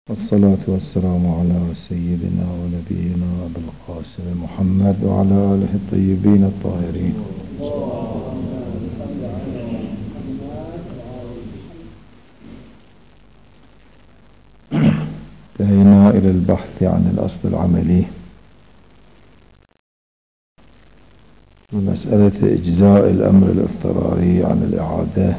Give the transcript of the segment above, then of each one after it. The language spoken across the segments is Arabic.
والصلاة والسلام على سيدنا ونبينا أبي القاسم محمد وعلى آله الطيبين الطاهرين. انتهينا إلى البحث عن الأصل العملي بمسألة إجزاء الأمر الاضطراري عن الإعادة.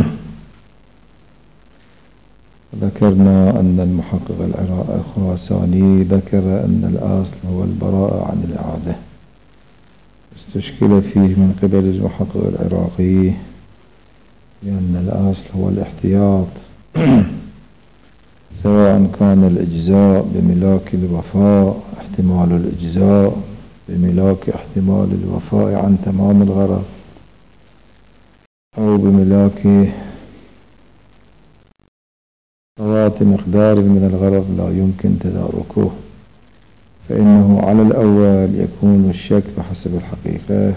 ذكرنا أن المحقق الخراساني ذكر أن الأصل هو البراءة عن الإعادة، استشكل فيه من قبل المحقق العراقي لأن الأصل هو الاحتياط، سواء كان الإجزاء بملاك الوفاء احتمال الإجزاء بملاك احتمال الوفاء عن تمام الغرض، أو بملاك فوات مقدار من الغرض لا يمكن تداركه، فإنه على الأول يكون الشك بحسب الحقيقة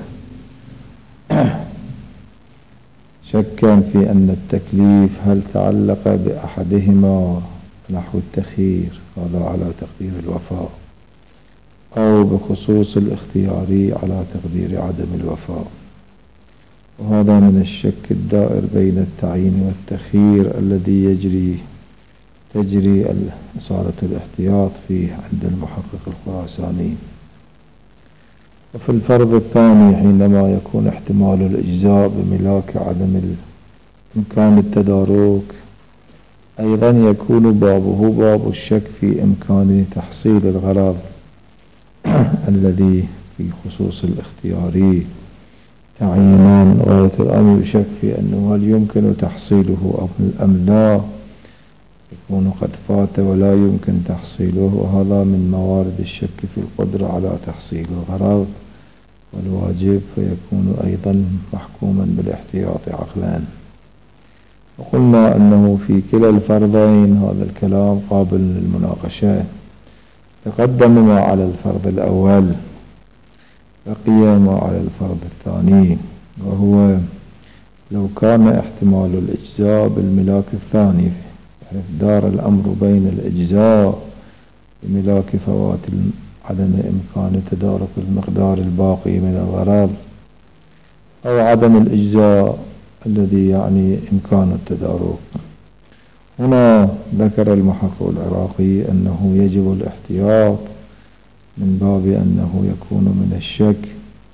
شكا في أن التكليف هل تعلق بأحدهما نحو التخيير هذا على تقدير الوفاء، أو بخصوص الاختياري على تقدير عدم الوفاء، وهذا من الشك الدائر بين التعيين والتخيير الذي تجري إصالة الاحتياط فيه عند المحقق الخراساني. وفي الفرض الثاني حينما يكون احتمال الإجزاء بملاك عدم إمكان التدارك أيضا يكون بابه باب الشك في إمكان تحصيل الغرض الذي في خصوص الاختياري تعيينان، غاية الأمر يشك في أنه هل يمكن تحصيله أم لا، يكون قد فات ولا يمكن تحصيله، وهذا من موارد الشك في القدرة على تحصيل الغرض والواجب، فيكون أيضا محكوما بالاحتياط عقلا. وقلنا أنه في كلا الفرضين هذا الكلام قابل للمناقشة. تقدم ما على الفرض الأول، بقي ما على الفرض الثاني، وهو لو كان احتمال الإجزاء بالملاك الثاني دار الأمر بين الإجزاء بملاك فوات عدم إمكان تدارك المقدار الباقي من الغرض، أو عدم الإجزاء الذي يعني إمكان التدارك. هنا ذكر المحقق العراقي أنه يجب الاحتياط من باب أنه يكون من الشك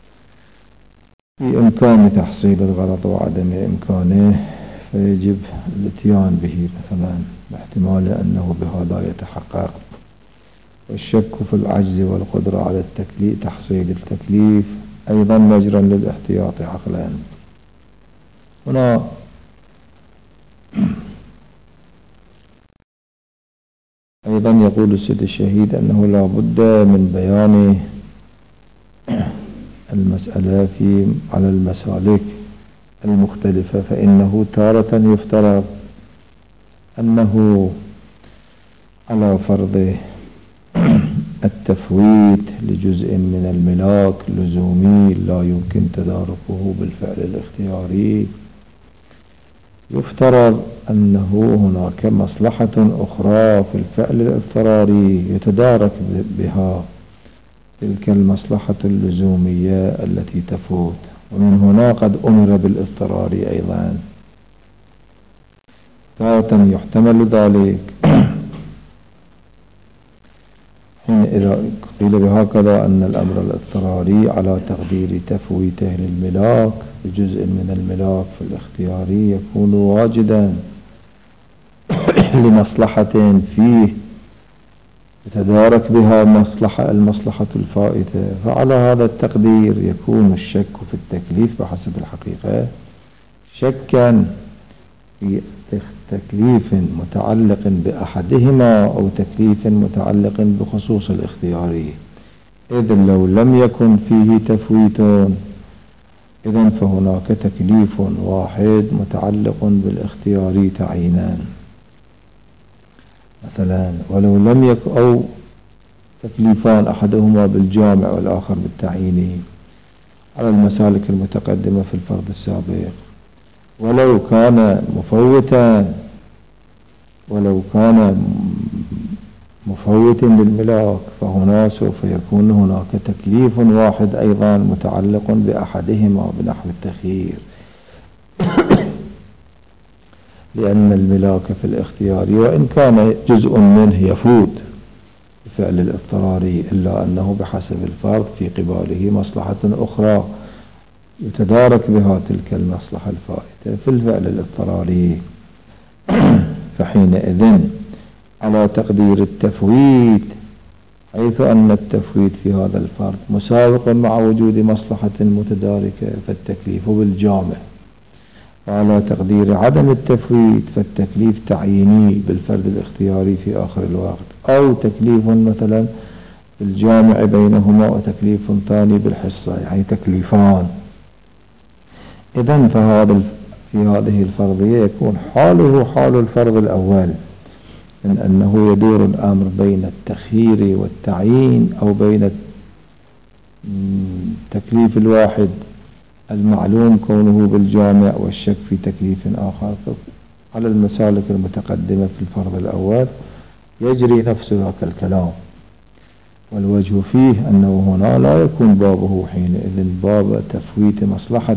في إمكان تحصيل الغرض وعدم إمكانه، فيجب الاتيان به مثلا باحتمال أنه بهذا يتحقق، والشك في العجز والقدرة على تحصيل التكليف أيضا مجرا للاحتياط عقلا. هنا أيضا يقول السيد الشهيد أنه لا بد من بيان المسألة على المسالك المختلفة، فإنه تارة يفترض أنه على فرض التفويت لجزء من الملاك لزومي لا يمكن تداركه بالفعل الاختياري، يفترض أنه هناك مصلحة أخرى في الفعل الاضطراري يتدارك بها تلك المصلحة اللزومية التي تفوت، ومن هنا قد أمر بالاضطراري أيضا. تارة يحتمل ذلك حين إذا قيل بهكذا أن الأمر الاضطراري على تقدير تفويته للملاك بجزء من الملاك في الاختياري يكون واجدا لمصلحة فيه يتدارك بها المصلحة الفائتة، فعلى هذا التقدير يكون الشك في التكليف بحسب الحقيقة شكا في تكليف متعلق بأحدهما أو تكليف متعلق بخصوص الاختياري، إذ لو لم يكن فيه تفويت إذن فهناك تكليف واحد متعلق بالاختياري تعيينان مثلا، ولو لم يكن أو تكليفان أحدهما بالجامع والآخر بالتعيين على المسالك المتقدمة في الفرض السابق، ولو كان مفوتا ولو كان مفوت للملاك، فهنا سوف يكون هناك تكليف واحد أيضا متعلق بأحدهما بنحو التخيير. لأن الملاك في الاختيار وإن كان جزء منه يفوت بفعل الاضطراري، إلا أنه بحسب الفرض في قباله مصلحة أخرى يتدارك بها تلك المصلحة الفائتة في الفعل الاضطراري. فحينئذ على تقدير التفويت، حيث أن التفويت في هذا الفرض مساوق مع وجود مصلحة متداركة فالتكليف بالجامع، وعلى تقدير عدم التفويت فالتكليف تعييني بالفرد الاختياري في آخر الوقت، أو تكليف مثلا بالجامع بينهما وتكليف ثاني بالحصة، يعني تكليفان. إذن في هذه الفرضية يكون حاله حال الفرض الأول، من أنه يدور الأمر بين التخيير والتعيين، أو بين التكليف الواحد المعلوم كونه بالجامع والشك في تكليف آخر. على المسالك المتقدمة في الفرض الأول يجري نفس ذاك الكلام، والوجه فيه أنه هنا لا يكون بابه حينئذ باب تفويت مصلحة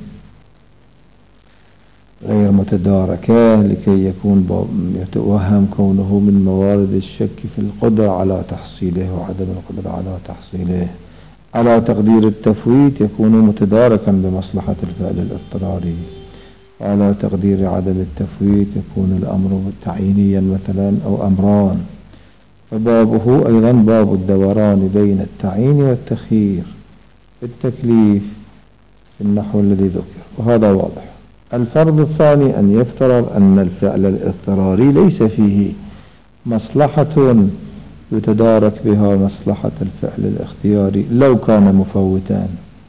غير متداركة لكي يكون يتوهم كونه من موارد الشك في القدرة على تحصيله وعدم القدرة على تحصيله. على تقدير التفويت يكون متداركا بمصلحة الفعل الاضطراري، وعلى تقدير عدم التفويت يكون الأمر تعيينيا مثلا أو أمران، فبابه أيضا باب الدوران بين التعيين والتخيير في التكليف في النحو الذي ذكر، وهذا واضح. الفرض الثاني أن يفترض أن الفعل الاضطراري ليس فيه مصلحة يتدارك بها مصلحة الفعل الاختياري لو كان مفوتان،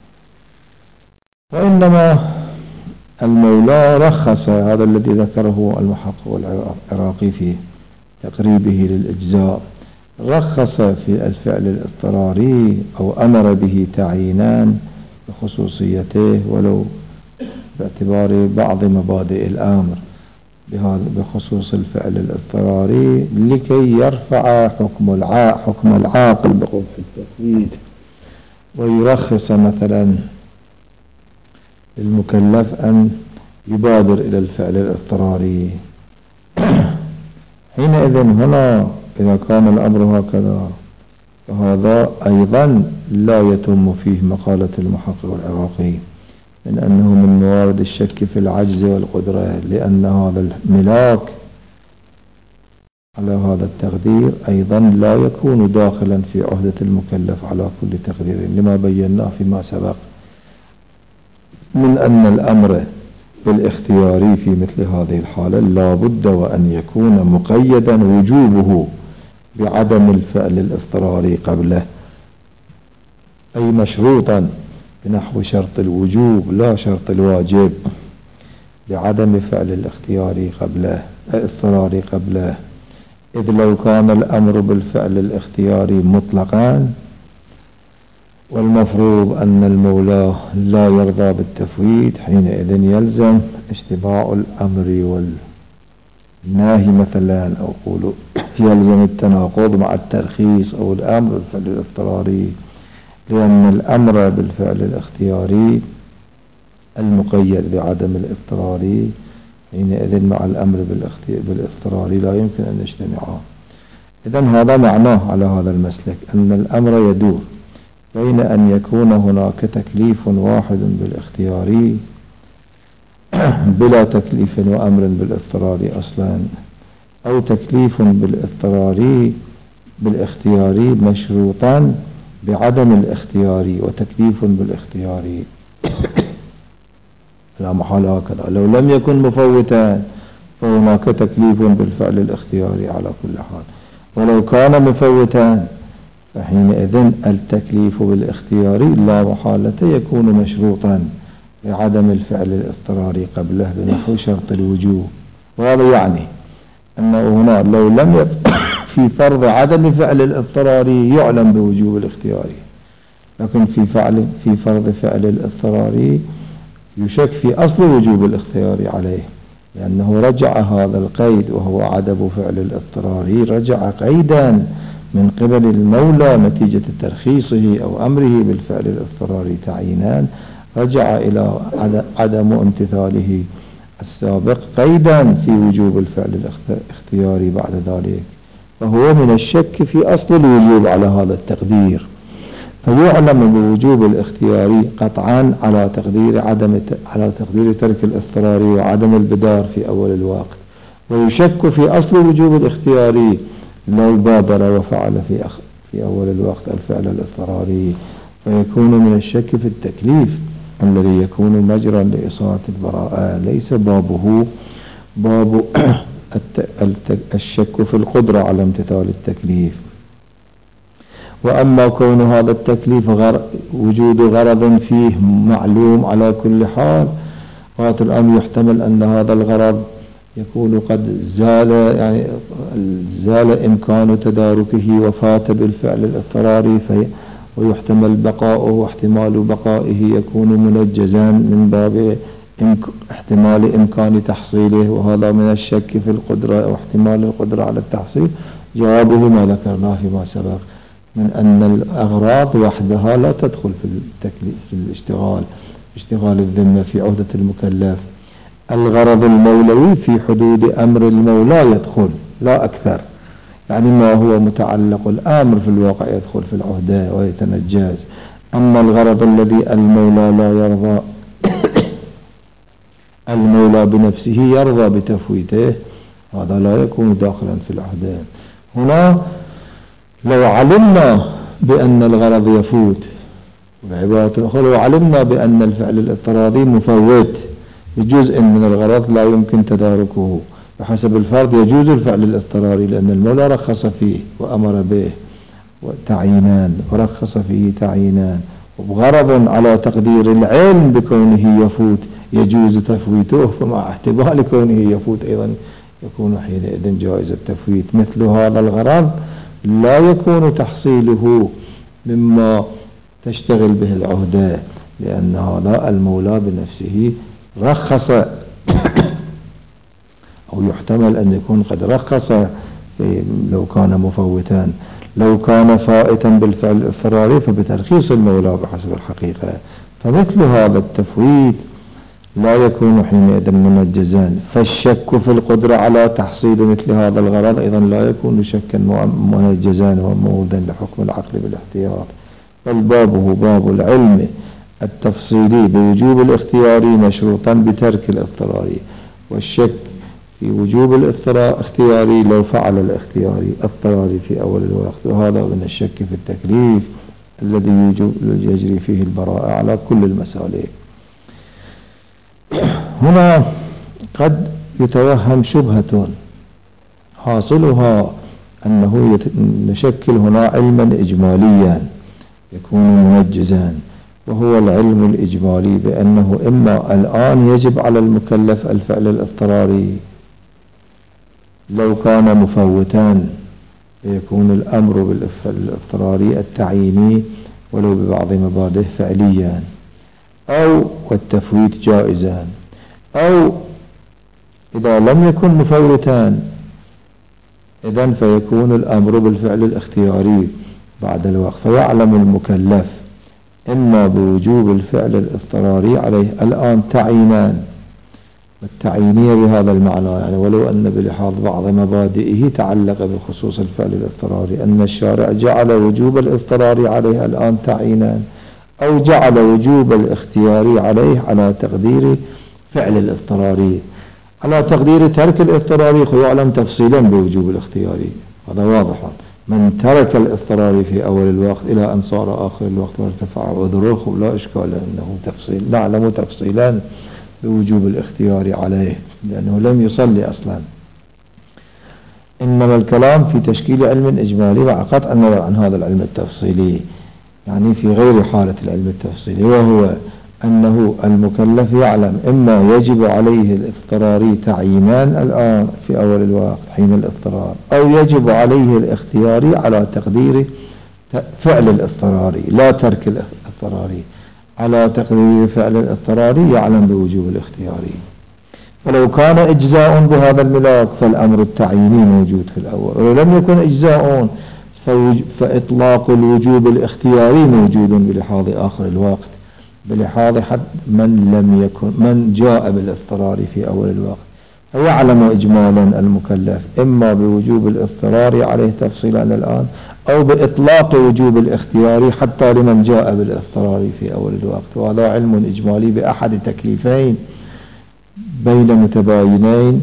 وإنما المولى رخص، هذا الذي ذكره المحقق العراقي في تقريبه للإجزاء، رخص في الفعل الاضطراري أو أمر به تعيينان بخصوصيته ولو باعتبار بعض مبادئ الأمر بخصوص الفعل الاضطراري لكي يرفع حكم العاقل بقبح التقييد، ويرخص مثلا المكلف أن يبادر إلى الفعل الاضطراري. حينئذ هنا إذا كان الأمر هكذا فهذا أيضا لا يتم فيه مقالة المحقق العراقي من أنه من موارد الشك في العجز والقدرة، لأن هذا الملاك على هذا التقدير أيضا لا يكون داخلا في عهدة المكلف على كل تقدير، لما بيناه فيما سبق من أن الأمر بالاختياري في مثل هذه الحالة لا بد وأن يكون مقيدا وجوبه بعدم الفعل الاضطراري قبله، أي مشروطا بنحو شرط الوجوب لا شرط الواجب، بعدم فعل الاختياري قبله الاضطراري قبله. إذ لو كان الأمر بالفعل الاختياري مطلقا، والمفروض أن المولى لا يرضى بالتفويت، حينئذ يلزم اجتماع الأمر والنهي مثلا، أو قولوا يلزم التناقض مع الترخيص أو الأمر بالفعل الاضطراري، لأن الأمر بالفعل الاختياري المقيد بعدم الاضطراري حينئذ مع الأمر بالاضطراري لا يمكن أن يجتمعا. إذن هذا معناه على هذا المسلك أن الأمر يدور بين أن يكون هناك تكليف واحد بالاختياري بلا تكليف وأمر بالاضطراري أصلا، أو تكليف بالاختياري مشروطا بعدم الاختياري وتكليف بالاختياري. لا محالة هكذا، لو لم يكن مفوتا فهناك تكليف بالفعل الاختياري على كل حال، ولو كان مفوتا فحينئذ التكليف بالاختياري لا محالة يكون مشروطا بعدم الفعل الاضطراري قبله بنحو شرط الوجوب. وهذا يعني أنه هنا لو لم يكن في فرض عدم فعل الاضطراري يعلم بوجوب الاختياري، لكن في فرض فعل الاضطراري يشك في أصل وجوب الاختياري عليه، لأنه رجع هذا القيد وهو عدم فعل الاضطراري، رجع قيدا من قبل المولى نتيجة ترخيصه أو أمره بالفعل الاضطراري تعيينا، رجع إلى عدم امتثاله السابق قيدا في وجوب الفعل الاختياري بعد ذلك، فهو من الشك في أصل الوجوب على هذا التقدير، فيعلم بوجوب الاختياري قطعا على تقدير ترك الاضطراري وعدم البدار في أول الوقت، ويشك في أصل وجوب الاختياري لو بادر وفعل في أول الوقت الفعل الاضطراري، فيكون من الشك في التكليف الذي يكون مجرى لإصالة البراءة، ليس بابه باب الشك في القدرة على امتثال التكليف. وأما كون هذا التكليف وجود غرض فيه معلوم على كل حال، غاية الأمر يحتمل أن هذا الغرض يكون قد زال إمكان تداركه وفات بالفعل الاضطراري، ويحتمل بقاؤه، واحتمال بقائه يكون منجزا من باب احتمال إمكان تحصيله، وهذا من الشك في القدرة أو احتمال القدرة على التحصيل. جوابه ما ذكرناه فيما سبق من أن الأغراض وحدها لا تدخل في التكليف في اشتغال الذمة في عهدة المكلف. الغرض المولوي في حدود أمر المولى يدخل لا أكثر، يعني ما هو متعلق الأمر في الواقع يدخل في العهدة ويتنجز. أما الغرض الذي المولى لا يرضى المولى بنفسه يرضى بتفويته، هذا لا يكون داخلا في العهدة. هنا لو علمنا بأن الغرض يفوت، بعبارة أخرى لو علمنا بأن الفعل الاضطراري مفوت بجزء من الغرض لا يمكن تداركه بحسب الفرض، يجوز الفعل الاضطراري لأن المولى رخص فيه وأمر به تعيينان، ورخص فيه تعيينان، وبغرض على تقدير العلم بكونه يفوت يجوز تفويته، فمع احتمال كونه يفوت أيضا يكون حينئذ جائز التفويت. مثل هذا الغرض لا يكون تحصيله مما تشتغل به العهدة، لأن هذا المولى بنفسه رخص أو يحتمل أن يكون قد رخص لو كان مفوتا. لو كان فائتا بالفعل الاضطراري فبترخيص المولى بحسب الحقيقة، فمثل هذا التفويت لا يكون حينئذ منجزا. فالشك في القدرة على تحصيل مثل هذا الغرض أيضا لا يكون شكا منجزا ومودا لحكم العقل بالاحتياط، بل بابه باب العلم التفصيلي بوجوب الاختياري مشروطا بترك الاضطراري، والشك في وجوب الاختياري لو فعل الاضطراري في أول الوقت، وهذا من الشك في التكليف الذي يجري فيه البراءة على كل المسالك. هنا قد يتوهم شبهة حاصلها أنه نشكل هنا علما إجماليا يكون منجزا، وهو العلم الإجمالي بأنه إما الآن يجب على المكلف الفعل الاضطراري لو كان مفوتا فيكون الأمر بالفعل الاضطراري التعييني ولو ببعض مبادئه فعليا، أو والتفويت جائزا، أو إذا لم يكن مفوتان إذن فيكون الأمر بالفعل الاختياري بعد الوقت، فيعلم المكلف إما بوجوب الفعل الاضطراري عليه الآن تعيينان، والتعيينية بهذا المعنى يعني ولو أن بلحاظ بعض مبادئه تعلق بخصوص الفعل الاضطراري أن الشارع جعل وجوب الاضطراري عليه الآن تعيينان، أو جعل وجوب الاختياري عليه على تقدير فعل الاضطراري، على تقدير ترك الاضطراري يعلم تفصيلا بوجوب الاختياري، هذا واضح. من ترك الاضطراري في أول الوقت إلى أن صار آخر الوقت وارتفع عذره لا إشكال أنه تفصيل، نعلم تفصيلا بوجوب الاختياري عليه لأنه لم يصلي أصلا. إنما الكلام في تشكيل علم إجمالي مع قطع النظر عن هذا العلم التفصيلي، يعني في غير حالة العلم التفصيلي، وهو أنه المكلف يعلم إما يجب عليه الاضطراري تعيينان الآن في أول الوقت حين الاضطرار، أو يجب عليه الاختياري على تقدير فعل الاضطراري لا ترك الاضطراري، على تقدير فعل الاضطراري يعلم بوجوب الاختياري. ولو كان إجزاء بهذا الملاك فالأمر التعييني موجود في الأول، ولو لم يكن إجزاء فإطلاق الوجوب الاختياري موجود بلحاظ آخر الوقت، بلحاظ حد من جاء بالاضطرار في أول الوقت فيعلم إجمالا المكلف إما بوجوب الاضطرار عليه تفصيلا الآن أو بإطلاق وجوب الاختياري حتى لمن جاء بالاضطرار في أول الوقت. وهذا علم إجمالي بأحد تكليفين بين متباينين،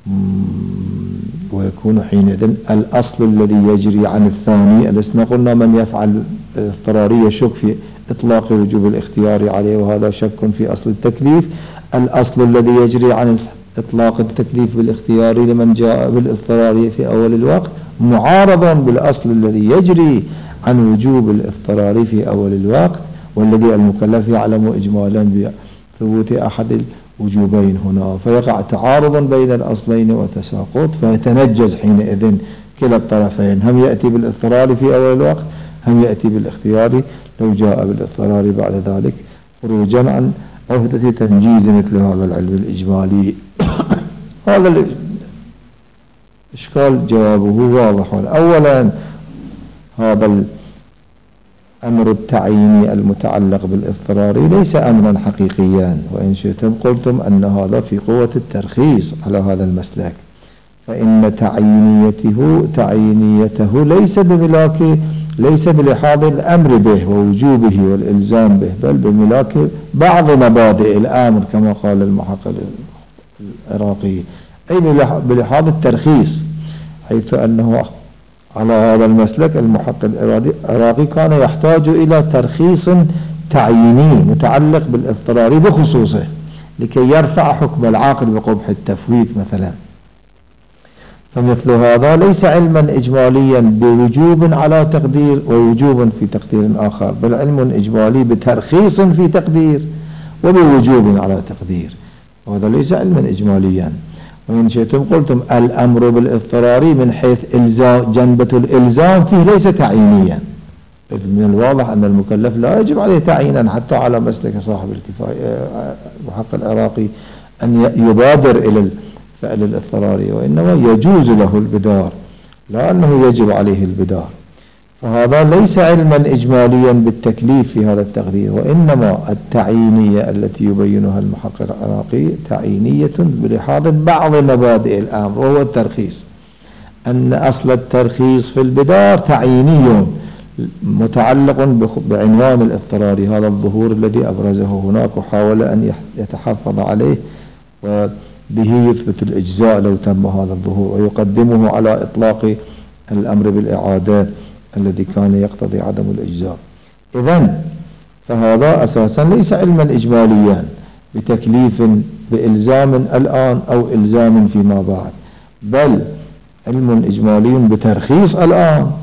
ويكون حينئذ الأصل الذي يجري عن الثاني. ألسنا قلنا من يفعل اضطراري يشك في إطلاق وجوب الاختيار عليه، وهذا شك في أصل التكليف. الأصل الذي يجري عن إطلاق التكليف بالاختيار لمن جاء بالاضطرار في أول الوقت معارضا بالأصل الذي يجري عن وجوب الاضطرار في أول الوقت، والذي المكلف يعلم إجمالا بثبوت أحد الوجوبين هنا، فيقع تعارضا بين الأصلين وتساقط، فيتنجز حينئذ كلا الطرفين، هم يأتي بالاضطرار في أول الوقت هم يأتي بالاختيار لو جاء بالاضطرار بعد ذلك، خروجا عن عهدة تنجيز مثل هذا العلم الإجمالي. هذا الإشكال جوابه واضح. أولا هذا الأمر التعييني المتعلق بالاضطرار ليس أمرا حقيقيا، وإن شئتم قلتم أن هذا في قوة الترخيص على هذا المسلك، فإن تعيينيته ليس بلحاظ الأمر به ووجوبه والإلزام به، بل بملاك بعض مبادئ الأمر كما قال المحقق العراقي، أي بلحاظ الترخيص، حيث أنه على هذا المسلك المحقق العراقي كان يحتاج إلى ترخيص تعييني متعلق بالاضطرار بخصوصه لكي يرفع حكم العاقل بقبح التفويت مثلا. فمثل هذا ليس علما إجماليا بوجوب على تقدير ووجوب في تقدير آخر، بل علم إجمالي بترخيص في تقدير وبوجوب على تقدير، وهذا ليس علما إجماليا. وإن شئتم قلتم الأمر بالاضطرار من حيث جنبة الإلزام فيه ليس تعيينيا، إذ من الواضح أن المكلف لا يجب عليه تعيينا حتى على مسلك صاحب الكفاية المحقق العراقي أن يبادر إلى الفعل الاضطراري، وإنما يجوز له البدار لا أنه يجب عليه البدار. فهذا ليس علما إجماليا بالتكليف في هذا التقدير، وإنما التعيينية التي يبينها المحقق العراقي تعيينية بلحاظ بعض مبادئ الأمر، وهو الترخيص، أن أصل الترخيص في البدار تعييني متعلق بعنوان الاضطراري، هذا الظهور الذي أبرزه هناك وحاول أن يتحفظ عليه وبه يثبت الإجزاء لو تم هذا الظهور، ويقدمه على إطلاق الأمر بالإعادة الذي كان يقتضي عدم الإجزاء. إذن فهذا أساسا ليس علما إجماليا بتكليف بإلزام الآن أو إلزام فيما بعد، بل علم إجمالي بترخيص الآن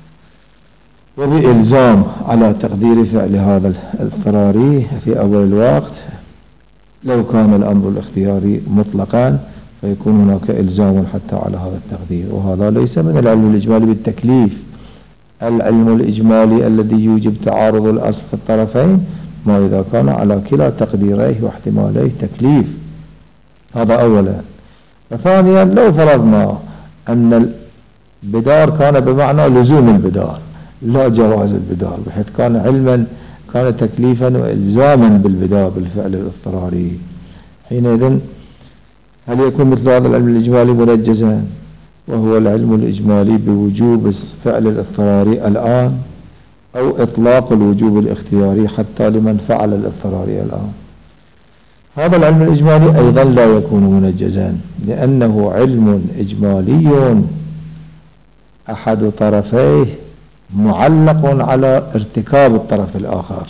وبإلزام على تقدير فعل هذا الاضطراري في أول الوقت. لو كان الأمر الاختياري مطلقا فيكون هناك إلزام حتى على هذا التقدير، وهذا ليس من العلم الإجمالي بالتكليف. العلم الإجمالي الذي يوجب تعارض الأصل في الطرفين ما إذا كان على كلا تقديريه واحتماليه تكليف، هذا أولا. وثانيا لو فرضنا أن البدار كان بمعنى لزوم البدار لا جواز البدار، بحيث كان علما كان تكليفا وإلزاما بالبدار بالفعل الاضطراري، حينئذ هل يكون مثل هذا العلم الإجمالي منجزا؟ وهو العلم الإجمالي بوجوب فعل الاضطراري الآن أو إطلاق الوجوب الاختياري حتى لمن فعل الاضطراري الآن. هذا العلم الإجمالي أيضا لا يكون منجزا، لأنه علم إجمالي أحد طرفيه معلق على ارتكاب الطرف الآخر،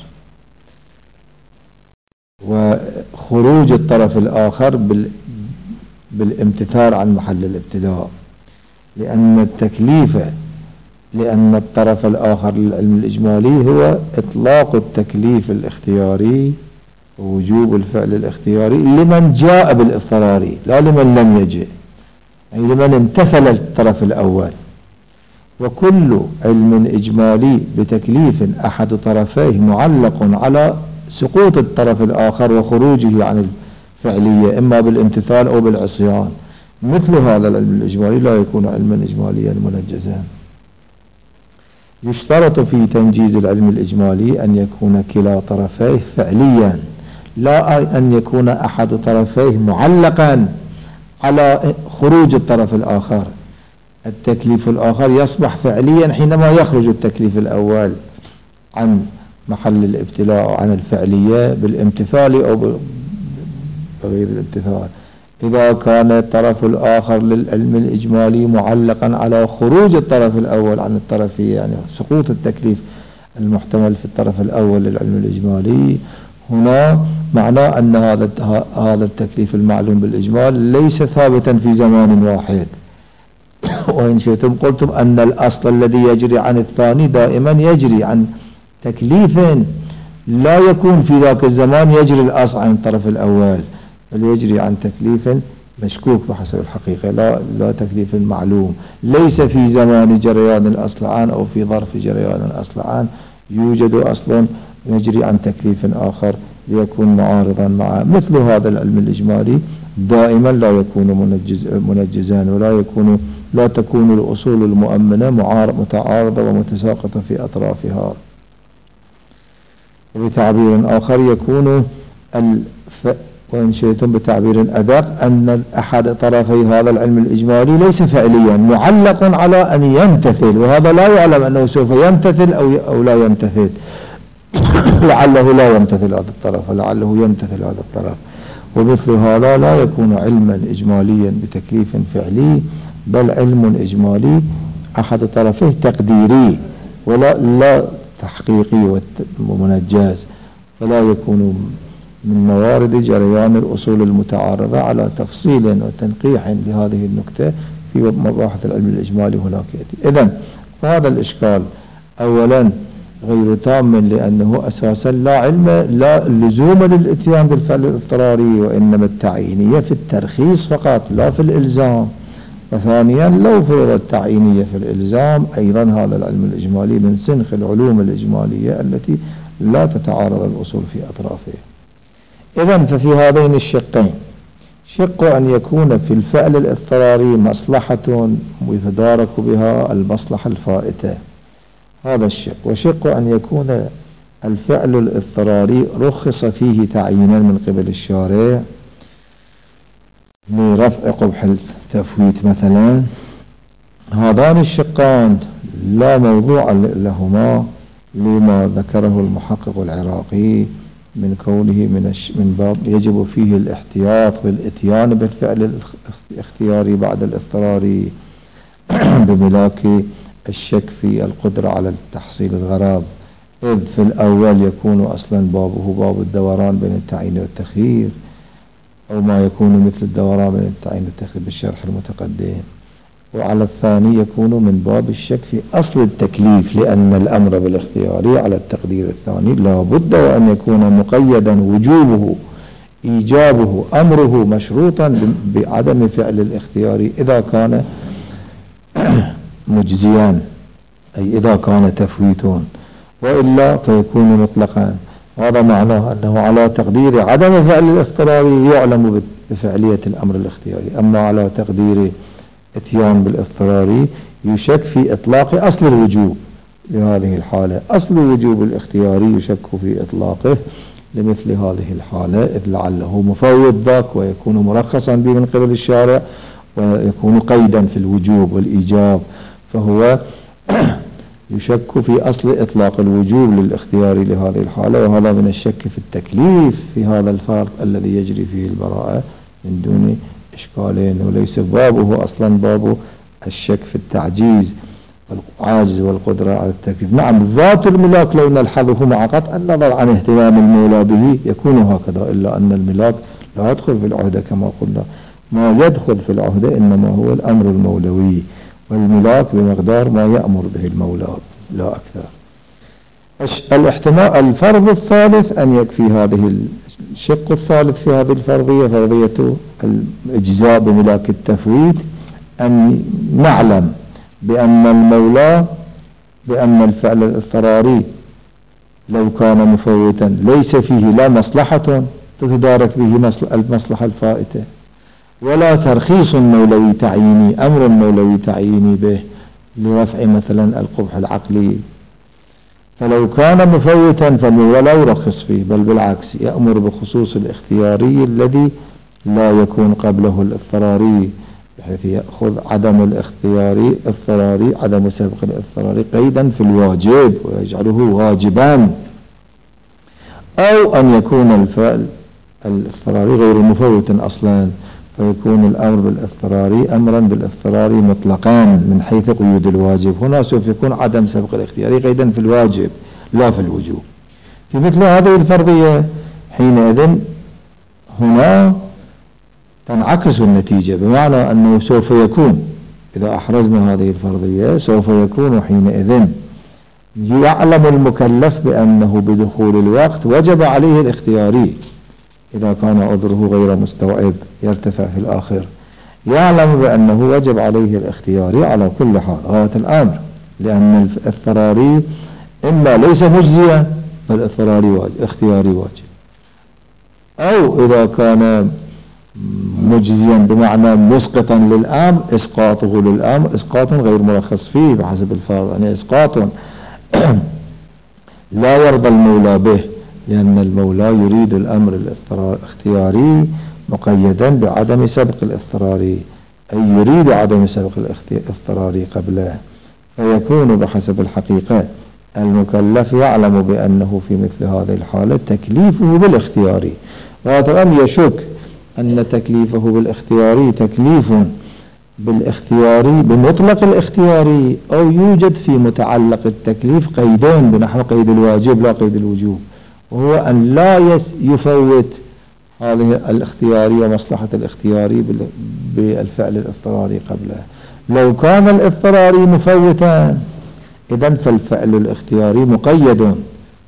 وخروج الطرف الآخر بالامتثال عن محل الابتداء، لأن الطرف الآخر للعلم الإجمالي هو إطلاق التكليف الاختياري ووجوب الفعل الاختياري لمن جاء بالاضطراري لا لمن لم يجئ، أي لمن امتثل الطرف الأول. وكل علم إجمالي بتكليف أحد طرفيه معلق على سقوط الطرف الآخر وخروجه عن فعلية إما بالامتثال أو بالعصيان. مثل هذا العلم الإجمالي لا يكون علما إجماليا منجزا. يشترط في تنجيز العلم الإجمالي أن يكون كلا طرفيه فعليا، لا أن يكون أحد طرفيه معلقا على خروج الطرف الآخر. التكليف الآخر يصبح فعليا حينما يخرج التكليف الأول عن محل الابتلاء عن الفعلية بالامتثال أو بغير الامتثال. إذا كان الطرف الآخر للعلم الإجمالي معلقا على خروج الطرف الأول عن الطرفية، يعني سقوط التكليف المحتمل في الطرف الأول للعلم الإجمالي، هنا معناه أن هذا التكليف المعلوم بالإجمال ليس ثابتا في زمان واحد. وإن شئتم قلتم أن الأصل الذي يجري عن الثاني دائما يجري عن تكليف لا يكون في ذاك الزمان يجري الأصل عن الطرف الأول، بل يجري عن تكليف مشكوك بحسب الحقيقة، لا تكليف معلوم. ليس في زمان جريان الأصل عن أو في ظرف جريان الأصل عن يوجد أصل يجري عن تكليف آخر ليكون معارضا معه. مثل هذا العلم الإجمالي دائما لا يكون منجزان، لا تكون الأصول المؤمنة متعارضة ومتساقطة في أطرافها. وبتعبير آخر يكون وإن شئتم بتعبير أدق أن أحد طرفي هذا العلم الإجمالي ليس فعليا، معلق على أن يمتثل، وهذا لا يعلم أنه سوف يمتثل أو لا يمتثل. لعله لا يمتثل هذا الطرف ولعله يمتثل هذا الطرف. ومثل هذا لا يكون علما إجماليا بتكليف فعلي، بل علم إجمالي أحد طرفيه تقديري ولا تحقيقي ومنجز، فلا يكون من موارد جريان الأصول المتعارضة على تفصيل وتنقيح لهذه النكتة في مباحث العلم الإجمالي هناك يأتي. إذن هذا الإشكال أولا غير تام، لأنه أساسا لا لزوم للإتيان بالفعل الاضطراري، وإنما التعيينية في الترخيص فقط لا في الإلزام. وثانيا لو فرض التعيينية في الإلزام أيضا هذا العلم الإجمالي من سنخ العلوم الإجمالية التي لا تتعارض الأصول في أطرافها. إذن ففي هذين الشقين، شق أن يكون في الفعل الاضطراري مصلحة يتدارك بها المصلحة الفائتة، هذا الشق. وشق أن يكون الفعل الاضطراري رخص فيه تعيينا من قبل الشارع لرفع قبح التفويت مثلا. هذان الشقان لا موضوع لهما لما ذكره المحقق العراقي من كونه من باب يجب فيه الاحتياط بالاتيان بالفعل الاختياري بعد الاضطراري بملاك الشك في القدرة على تحصيل الغرض، إذ في الأول يكون أصلا بابه باب الدوران بين التعيين والتخيير، أو ما يكون مثل الدوران بين التعيين والتخيير بالشرح المتقدم. وعلى الثاني يكون من باب الشك في أصل التكليف، لأن الأمر بالاختياري على التقدير الثاني لا بد وأن يكون مقيدا وجوبه إيجابه أمره مشروطا بعدم فعل الاختياري إذا كان مجزيا، أي إذا كان تفويتون، وإلا فيكون مطلقا. هذا معناه أنه على تقدير عدم فعل الاضطراري يعلم بفعلية الأمر الاختياري، أما على تقدير اتيان بالاضطراري يشك في إطلاق أصل الوجوب لهذه الحالة. أصل الوجوب الاختياري يشك في إطلاقه لمثل هذه الحالة، إذ لعله مفوت ذاك ويكون مرخصا به من قبل الشارع ويكون قيدا في الوجوب والإيجاب، فهو يشك في أصل إطلاق الوجوب للاختياري لهذه الحالة. وهذا من الشك في التكليف في هذا الفرق الذي يجري فيه البراءة من دون إشكالين، وليس بابه أصلا باب الشك في التعجيز والعاجز والقدرة على التكليف. نعم ذات الملاك لو نلحظه مع قطع النظر عن اهتمام المولى به يكون هكذا، إلا أن الملاك لا يدخل في العهدة كما قلنا. ما يدخل في العهدة إنما هو الأمر المولوي، والملاك بمقدار ما يأمر به المولى لا أكثر. الاحتمال الفرض الثالث أن يكفي هذه الشق الثالث في هذه الفرضية، فرضية الإجزاء بملاك التفويت، أن نعلم بأن المولى بأن الفعل الاضطراري لو كان مفوتا ليس فيه لا مصلحة تتدارك به المصلحة الفائتة، ولا ترخيص مولوي تعييني، أمر مولوي تعييني به لرفع مثلا القبح العقلي. فلو كان مفوتا فلا يرخص فيه، بل بالعكس يأمر بخصوص الاختياري الذي لا يكون قبله الاضطراري، بحيث يأخذ عدم الاضطراري عدم سبق الاضطراري قيدا في الواجب ويجعله واجبا، أو أن يكون الفعل الاضطراري غير مفوت أصلا، فيكون الأمر بالاضطراري أمرا بالاضطراري مطلقا من حيث قيود الواجب. هنا سوف يكون عدم سبق الاختياري قيدا في الواجب لا في الوجوب. في مثل هذه الفرضية حينئذ هنا تنعكس النتيجة، بمعنى أنه سوف يكون إذا أحرزنا هذه الفرضية سوف يكون حينئذ يعلم المكلف بأنه بدخول الوقت وجب عليه الاختياري إذا كان عذره غير مستوعب يرتفع في الآخر، يعلم بأنه وجب عليه الاختياري على كل حال غاية الأمر، لأن الاضطراري إما ليس مجزيا فالاختياري واجب، أو إذا كان مجزيا بمعنى مسقطا للأمر إسقاطه للأمر إسقاط غير مرخص فيه بحسب الفرض، يعني إسقاط لا يرضى المولى به، لأن المولى يريد الأمر الاختياري مقيدا بعدم سبق الاضطراري، أي يريد عدم سبق الاضطراري قبله، فيكون بحسب الحقيقة المكلف يعلم بأنه في مثل هذه الحالة تكليفه بالاختياري، وهذا يشك أن تكليفه بالاختياري تكليف بالاختياري بمطلق الاختياري، أو يوجد في متعلق التكليف قيدين بنحو قيد الواجب لا قيد الوجوب، وهو أن لا يفوت هذه الاختياري ومصلحة الاختياري بالفعل الاضطراري قبله. لو كان الاضطراري مفوتا إذن فالفعل الاختياري مقيد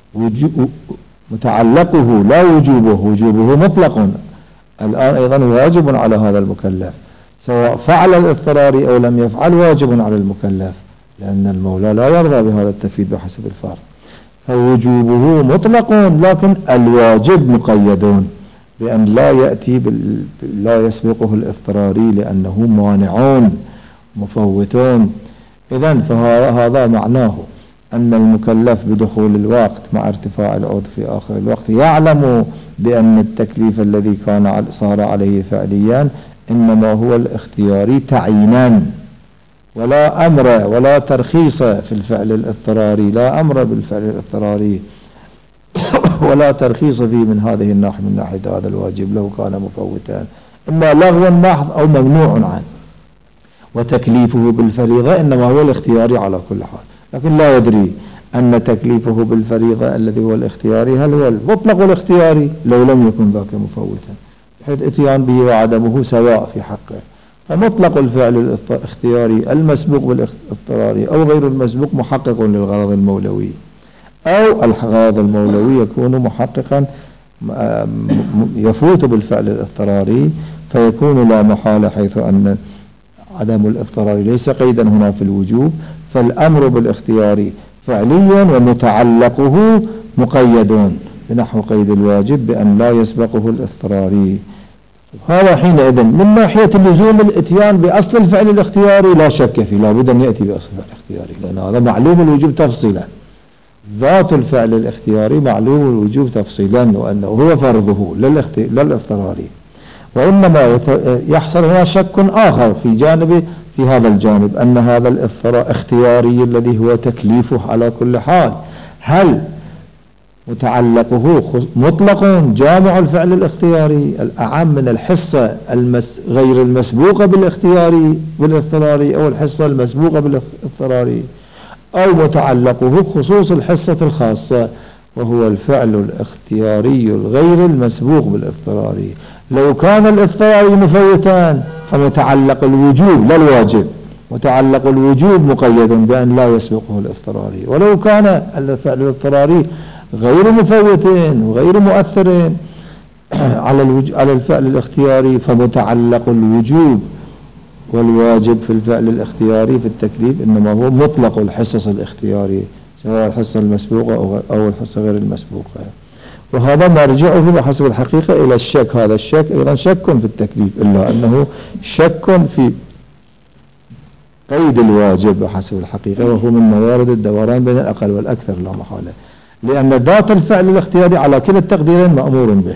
متعلقه لا وجوبه مطلق، الآن أيضا واجب على هذا المكلف سواء فعل الاضطراري أو لم يفعل، واجب على المكلف، لأن المولى لا يرضى بهذا التفييد بحسب الفرض، فوجوبه مطلق لكن الواجب مقيد بأن لا يأتي لا يسبقه الاضطراري لأنه مانعون مفوتون. إذن فهذا معناه أن المكلف بدخول الوقت مع ارتفاع العود في آخر الوقت يعلم بأن التكليف الذي كان صار عليه فعليا إنما هو الاختياري تعيينا، ولا أمر ولا ترخيص في الفعل الاضطراري، لا أمر بالفعل الاضطراري ولا ترخيص فيه من هذه الناحية، من ناحية هذا الواجب لو كان مفوتا إما لغوا محض أو ممنوع عنه، وتكليفه بالفريضة إنما هو الاختياري على كل حال، لكن لا يدري أن تكليفه بالفريضة الذي هو الاختياري هل هو المطلق الاختياري لو لم يكن ذاك مفوتا، بحيث اتيان به وعدمه سواء في حقه. فمطلق الفعل الاختياري المسبوق بالاضطراري أو غير المسبوق محقق للغرض المولوي، أو الغرض المولوي يكون محققا يفوت بالفعل الاضطراري، فيكون لا محالة حيث أن عدم الاضطراري ليس قيدا هنا في الوجوب، فالأمر بالاختياري فعليا ومتعلقه مقيد بنحو قيد الواجب بأن لا يسبقه الاضطراري. هذا حينئذ من ناحية اللزوم الاتيان بأصل الفعل الاختياري لا شك فيه، لا بد أن يأتي بأصل الفعل الاختياري، لأن هذا معلوم الوجوب تفصيلا، ذات الفعل الاختياري معلوم الوجوب تفصيلا وأنه هو فرضه للاضطراري. وإنما يحصل هنا شك آخر في هذا الجانب، أن هذا الاختياري الذي هو تكليفه على كل حال هل متعلقه مطلق جامع الفعل الاختياري الأعم من الحصة غير المسبوقة بالاضطراري أو الحصة المسبوقة بالاضطراري، أو متعلقه خصوص الحصة الخاصة وهو الفعل الاختياري الغير المسبوق بالاضطراري. لو كان الاضطراري مفوتان فمتعلق الوجوب لا الواجب، متعلق الوجوب مقيد بأن لا يسبقه الاضطراري، ولو كان الفعل الاضطراري غير مفوتين وغير مؤثرين على الفعل الاختياري فمتعلق الوجوب والواجب في الفعل الاختياري في التكليف إنما هو مطلق الحصص الاختياري سواء الحصة المسبوقة أو الحصة غير المسبوقة. وهذا مرجعه بحسب الحقيقة إلى الشك. هذا الشك أيضا شك في التكليف، إلا أنه شك في قيد الواجب بحسب الحقيقة، وهو من موارد الدوران بين الأقل والأكثر لا محالة، لأن ذات الفعل الاختياري على كلا التقديرين مأمور به،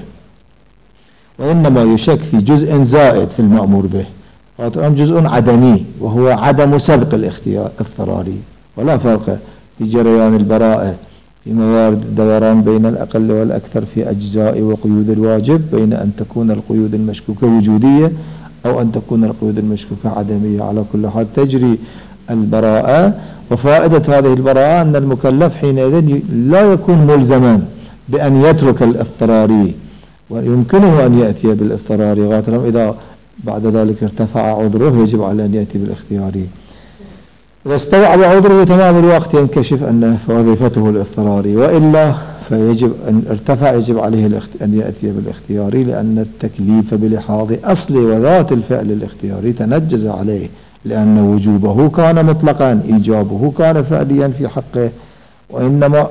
وإنما يشك في جزء زائد في المأمور به، هذا جزء عدمي وهو عدم سبق الاضطراري. ولا فرق في جريان البراءة في موارد الدوران بين الأقل والأكثر في أجزاء وقيود الواجب، بين أن تكون القيود المشكوكة وجودية أو أن تكون القيود المشكوكة عدمية. على كل حال تجري البراءة، وفائدة هذه البراءة أن المكلف حينئذ لا يكون ملزما بأن يترك الاضطراري، ويمكنه أن يأتي بالاضطراري غاترا إذا بعد ذلك ارتفع عذره يجب على أن يأتي بالاختياري. إذا استوعب عذره تمام الوقت ينكشف أن وظيفته الاضطراري، وإلا فيجب أن ارتفع يجب عليه أن يأتي بالاختياري، لأن التكليف بلحاظ أصل وذات الفعل الاختياري تنجز عليه، لأن وجوبه كان مطلقا، إيجابه كان فعليا في حقه، وإنما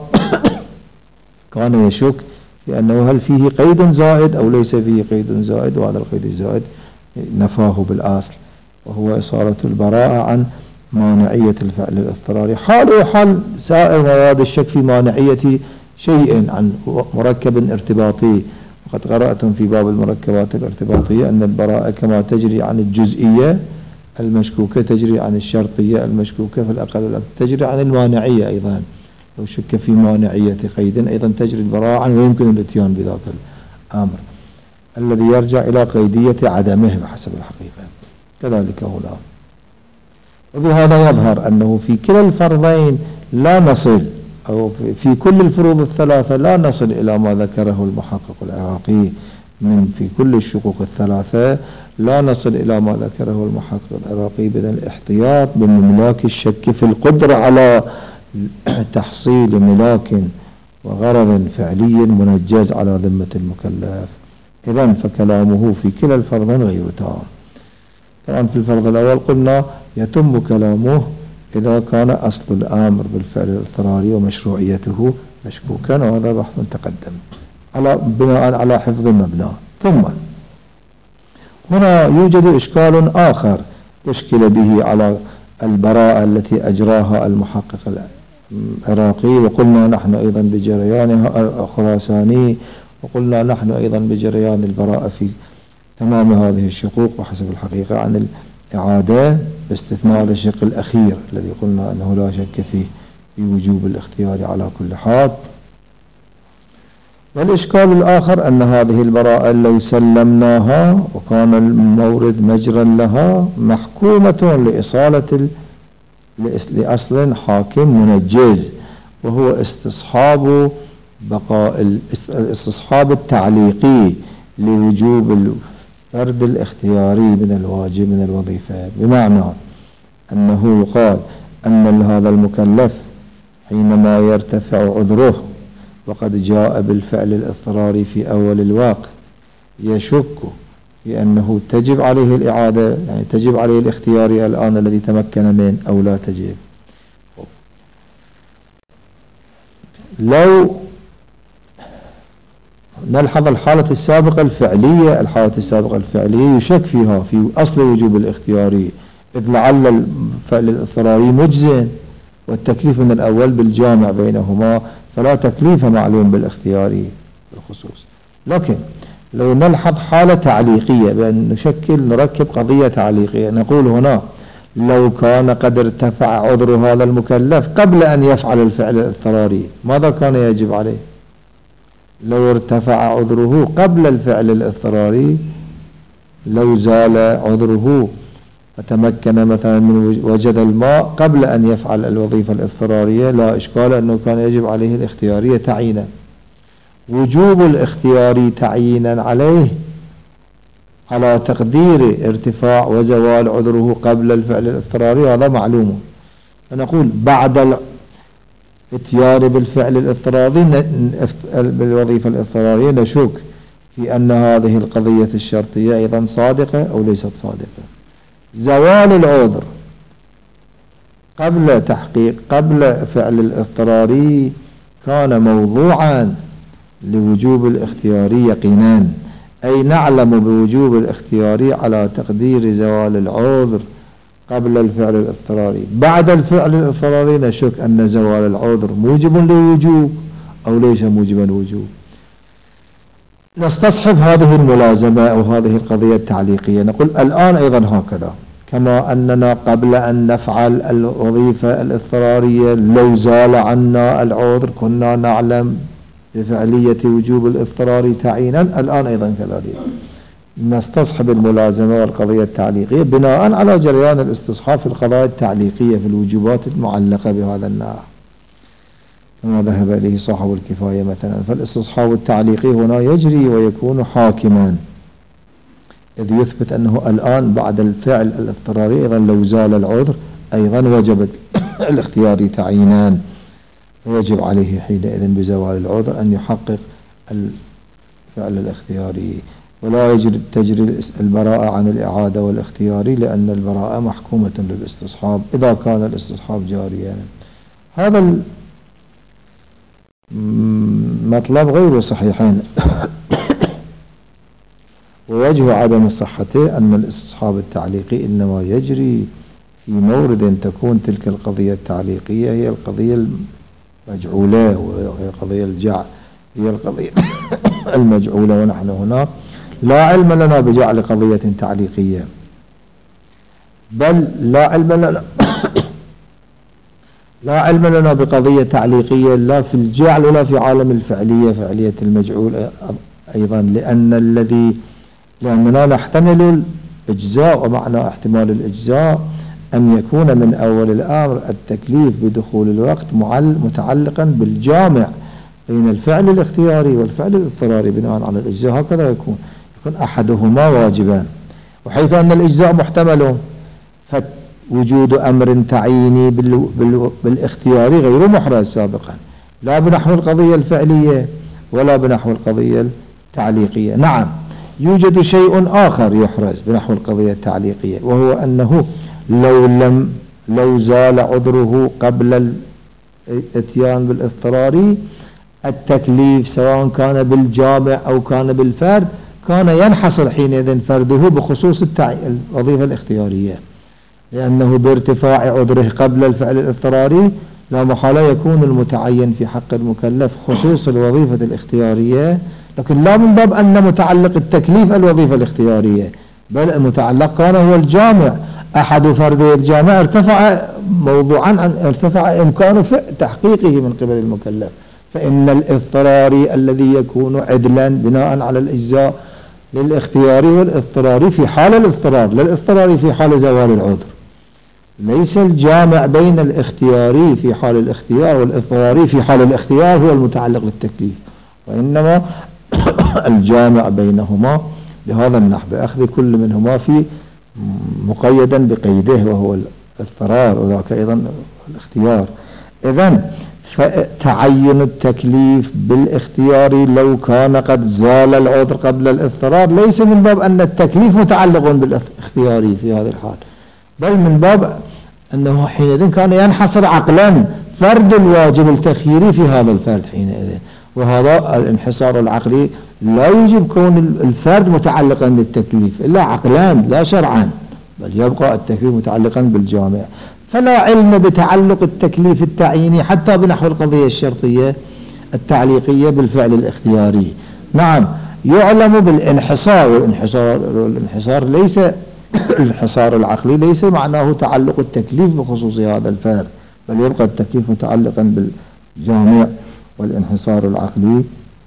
كان يشك في أنه هل فيه قيد زائد أو ليس فيه قيد زائد، وهذا القيد الزائد نفاه بالأصل، وهو إصالة البراءة عن مانعية الفعل الاضطراري. حاله حال سائر مواد الشك في مانعية شيء عن مركب ارتباطي. وقد قرأتم في باب المركبات الارتباطية أن البراءة كما تجري عن الجزئية المشكوكة تجري عن الشرطية المشكوكة في الأقل، تجري عن المانعية أيضا. لو شك في مانعية قيد أيضا تجري البراءة عنه، ويمكن الاتيان بذاك الأمر الذي يرجع إلى قيدية عدمه بحسب الحقيقة. كذلك هنا. وبهذا يظهر أنه في كلا الفرضين لا نصل، أو في كل الفروض الثلاثة لا نصل إلى ما ذكره المحقق العراقي من في كل الشقوق الثلاثة لا نصل إلى ما ذكره المحقق العراقي بدون الاحتياط بملاك الشك في القدرة على تحصيل ملاك وغرض فعلي منجز على ذمة المكلف. إذن فكلامه في كلا الفرضين غير تام. طبعا في الفرض الأول قلنا يتم كلامه إذا كان أصل الأمر بالفعل الاضطراري ومشروعيته مشكوكا، وهذا بحث تقدم بناء على حفظ المبنى. ثم هنا يوجد إشكال آخر تشكل به على البراءة التي أجراها المحقق العراقي، وقلنا نحن أيضا بجريانها الخراساني، وقلنا نحن أيضا بجريان البراءة في تمام هذه الشقوق وحسب الحقيقة عن الإعادة، باستثناء الشق الأخير الذي قلنا أنه لا شك فيه في وجوب الاختيار على كل حال. والإشكال الآخر أن هذه البراءة لو سلمناها وكان المورد مجرا لها محكومة لإصالة لأصل حاكم منجز، وهو استصحاب الاستصحاب التعليقي لوجوب الفرد الاختياري من الواجب من الوظيفة، بمعنى أنه يقال أن هذا المكلف حينما يرتفع عذره وقد جاء بالفعل الاضطراري في أول الوقت يشك في أنه تجب عليه الإعادة، يعني تجب عليه الاختياري الآن الذي تمكن منه أو لا تجب. لو نلحظ الحالة السابقة الفعلية، الحالة السابقة الفعلية يشك فيها في أصل وجوب الاختياري، إذ لعل الفعل الاضطراري مجزٍ والتكليف من الأول بالجامع بينهما، فلا تكليف معلوم بالاختياري بالخصوص. لكن لو نلحظ حالة تعليقية بأن نركب قضية تعليقية، نقول هنا لو كان قد ارتفع عذر هذا المكلف قبل أن يفعل الفعل الاضطراري ماذا كان يجب عليه؟ لو ارتفع عذره قبل الفعل الاضطراري، لو زال عذره فتمكن مثلا من وجد الماء قبل أن يفعل الوظيفة الاضطرارية، لا إشكال أنه كان يجب عليه الاختيارية تعيينا. وجوب الاختياري تعيينا عليه على تقدير ارتفاع وزوال عذره قبل الفعل الاضطراري هذا معلوم. فنقول بعد الاتيان بالفعل الاضطراري بالوظيفة الاضطرارية نشك في أن هذه القضية الشرطية أيضا صادقة أو ليست صادقة. زوال العذر قبل فعل الاضطراري كان موضوعا لوجوب الاختياري يقينا، أي نعلم بوجوب الاختياري على تقدير زوال العذر قبل الفعل الاضطراري. بعد الفعل الاضطراري نشك أن زوال العذر موجب للوجوب أو ليس موجبا للوجوب. نستصحب هذه الملازمة أو هذه القضية التعليقية، نقول الآن أيضا هكذا، كما أننا قبل أن نفعل الوظيفة الاضطرارية لو زال عنا العذر كنا نعلم بفعلية وجوب الاضطرار تعيينا، الآن أيضا كذلك نستصحب الملازمة والقضية التعليقية بناء على جريان الاستصحاب في القضايا التعليقية في الوجوبات المعلقة بهذا النوع كما ذهب إليه صاحب الكفاية مثلا. فالاستصحاب التعليقي هنا يجري ويكون حاكما، إذ يثبت أنه الآن بعد الفعل الاضطراري أيضا لو زال العذر أيضا وجب الاختيار تعيينا، ويجب عليه حينئذ بزوال العذر أن يحقق الفعل الاختياري، ولا تجري البراءة عن الإعادة والاختياري، لأن البراءة محكومة للاستصحاب إذا كان الاستصحاب جاريا. هذا المطلب غير صحيحين ووجه عدم صحته أن الاستصحاب التعليقي إنما يجري في مورد تكون تلك القضية التعليقية هي القضية المجعولة، وهي القضية الجعل هي القضية المجعولة، ونحن هنا لا علم لنا بجعل قضية تعليقية، بل لا علم لنا بقضية تعليقية لا في الجعل ولا في عالم الفعلية، فعلية المجعول أيضا، لأننا نحتمل الإجزاء، ومعنى احتمال الإجزاء أن يكون من أول الأمر التكليف بدخول الوقت متعلقا بالجامع بين الفعل الاختياري والفعل الاضطراري بناء على الإجزاء، هكذا يكون أحدهما واجبا، وحيث أن الإجزاء محتمل فوجود أمر تعييني بالاختياري غير محرز سابقا، لا بنحو القضية الفعلية ولا بنحو القضية التعليقية. نعم يوجد شيء آخر يحرز بنحو القضية التعليقية، وهو أنه لو زال عذره قبل الاتيان بالاضطراري التكليف سواء كان بالجامع أو كان بالفرد كان ينحصر حينئذ فرده بخصوص الوظيفة الاختيارية، لأنه بارتفاع عذره قبل الفعل الاضطراري لا محالة يكون المتعين في حق المكلف خصوص الوظيفة الاختيارية، لكن لا من باب أن متعلق التكليف الوظيفة الاختيارية، بل المتعلق كان هو الجامع، أحد فردي الجامع ارتفع إمكان تحقيقه من قبل المكلف، فإن الاضطراري الذي يكون عدلا بناء على الإجزاء للاختياري والاضطراري في حال الاضطرار، للاضطراري في حال زوال العذر، ليس الجامع بين الاختياري في حال الاختيار والاضطراري في حال الاختيار هو المتعلق بالتكليف، وإنما الجامع بينهما بهذا النحو بأخذ كل منهما في مقيدا بقيده وهو الاضطرار وذاك أيضا الاختيار. إذن فتعين التكليف بالاختيار لو كان قد زال العذر قبل الاضطرار ليس من باب أن التكليف متعلق بالاختياري في هذه الحال، بل من باب أنه حينئذ كان ينحصر عقلا فرد الواجب التخييري في هذا الفرد حينئذ، وهذا الانحصار العقلي لا يجب كون الفرد متعلقا بالتكليف إلا عقلان لا شرعا، بل يبقى التكليف متعلقا بالجامع، فلا علم بتعلق التكليف التعييني حتى بنحو القضية الشرطية التعليقية بالفعل الاختياري. نعم يعلم بالانحصار، والانحصار ليس الانحصار العقلي ليس معناه تعلق التكليف بخصوص هذا الفرد، بل يبقى التكليف متعلقا بالجامع، والانحصار العقلي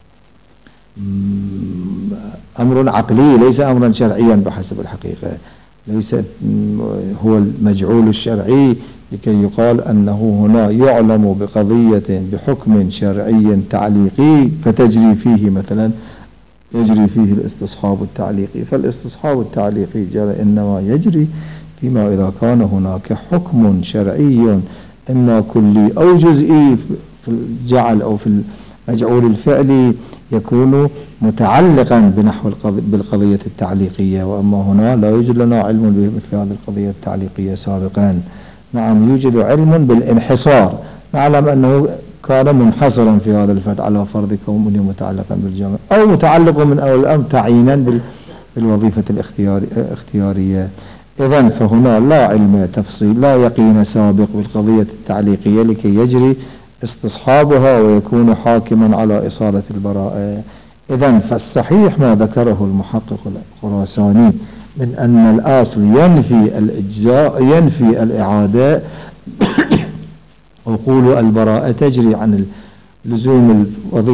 أمر عقلي ليس أمرا شرعيا بحسب الحقيقة، ليس هو المجعول الشرعي لكي يقال أنه هنا يعلم بقضية بحكم شرعي تعليقي فتجري فيه مثلا يجري فيه الاستصحاب التعليقي. فالاستصحاب التعليقي إنما يجري فيما إذا كان هناك حكم شرعي إما كلي أو جزئي في الجعل أو في المجعول الفعلي يكون متعلقا بنحو بالقضية التعليقية، وأما هنا لا يوجد لنا علم بمثل هذه القضية التعليقية سابقا. نعم يوجد علم بالانحصار، نعلم أنه كان منحصرا في هذا الفرد على فرض كونه متعلقا بالجامع أو متعلق من أول الأمر تعيينا بالوظيفة الاختيارية. إذن فهنا لا علم تفصيل، لا يقين سابق بالقضية التعليقية لكي يجري استصحابها ويكون حاكما على إصالة البراءة. إذن فالصحيح ما ذكره المحقق الخراساني من أن الأصل ينفي الإجزاء ينفي الإعادة وقول البراءة تجري عن لزوم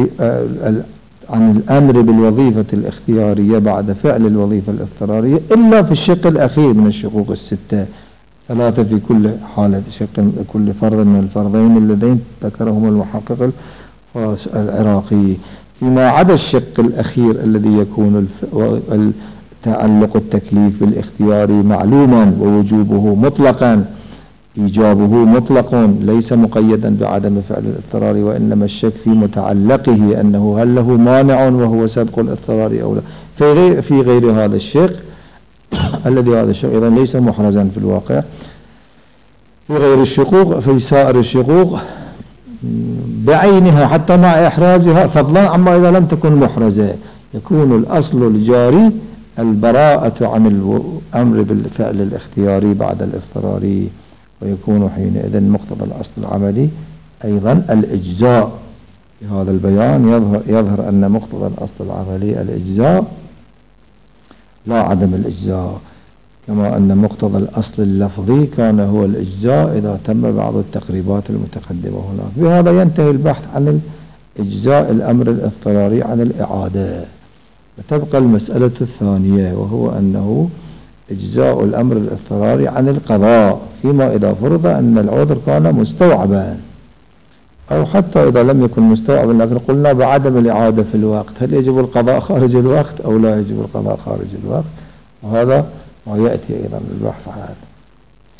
عن الأمر بالوظيفة الاختيارية بعد فعل الوظيفة الاضطرارية إلا في الشق الأخير من الشقوق الستة، 3 في كل حالة، شق كل فرض من الفرضين اللذين ذكرهم المحقق العراقي. فيما عدا الشق الأخير الذي يكون تعلق التكليف بالاختياري معلوما ووجوبه مطلقا، إيجابه مطلق ليس مقيدا بعدم فعل الاضطرار، وإنما الشك في متعلقه أنه هل له مانع وهو سبق الاضطرار أو لا. في غير هذا الشق الذي هذا الشق إذن ليس محرزا في الواقع. في غير الشقوق في سائر الشقوق بعينها حتى مع إحرازها فضلا عما إذا لم تكن محرزة يكون الأصل الجاري البراءة عن الأمر بالفعل الاختياري بعد الاضطراري، ويكون حينئذ مقتضى الأصل العملي أيضا الإجزاء. في هذا البيان يظهر أن مقتضى الأصل العملي الإجزاء لا عدم الإجزاء، كما أن مقتضى الأصل اللفظي كان هو الإجزاء إذا تم بعض التقريبات المتقدمة هنا. بهذا ينتهي البحث عن إجزاء الأمر الاضطراري عن الإعادة، وتبقى المسألة الثانية وهو أنه إجزاء الأمر الاضطراري عن القضاء فيما إذا فرض أن العذر كان مستوعبا، أو حتى إذا لم يكن مستوعبا لكن قلنا بعدم الإعادة في الوقت، هل يجب القضاء خارج الوقت أو لا يجب القضاء خارج الوقت؟ وهذا ما يأتي أيضا البحث عنه.